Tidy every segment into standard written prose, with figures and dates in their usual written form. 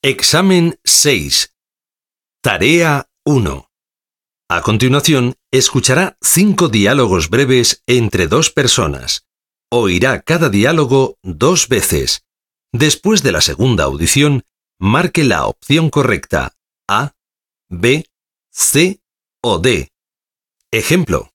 Examen 6. Tarea 1. A continuación, escuchará 5 diálogos breves entre 2 personas. Oirá cada diálogo 2 veces. Después de la segunda audición, marque la opción correcta A, B, C o D. Ejemplo.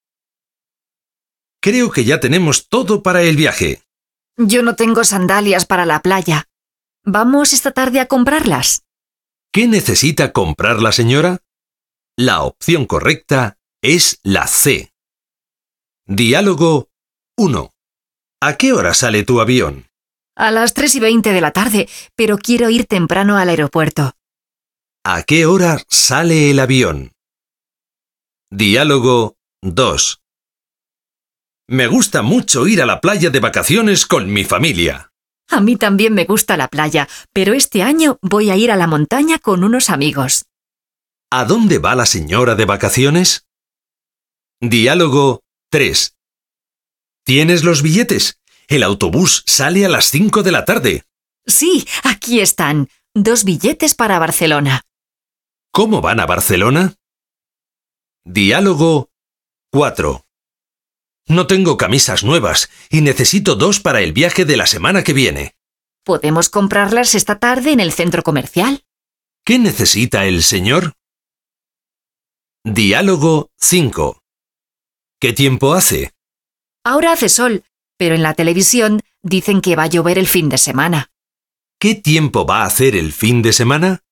Creo que ya tenemos todo para el viaje. Yo no tengo sandalias para la playa. ¿Vamos esta tarde a comprarlas? ¿Qué necesita comprar la señora? La opción correcta es la C. Diálogo 1. ¿A qué hora sale tu avión? A las 3:20 de la tarde, pero quiero ir temprano al aeropuerto. ¿A qué hora sale el avión? Diálogo 2. Me gusta mucho ir a la playa de vacaciones con mi familia. A mí también me gusta la playa, pero este año voy a ir a la montaña con unos amigos. ¿A dónde va la señora de vacaciones? Diálogo 3. ¿Tienes los billetes? El autobús sale a las 5 de la tarde. Sí, aquí están. 2 billetes para Barcelona. ¿Cómo van a Barcelona? Diálogo 4. No tengo camisas nuevas y necesito 2 para el viaje de la semana que viene. ¿Podemos comprarlas esta tarde en el centro comercial? ¿Qué necesita el señor? Diálogo 5. ¿Qué tiempo hace? Ahora hace sol, pero en la televisión dicen que va a llover el fin de semana. ¿Qué tiempo va a hacer el fin de semana?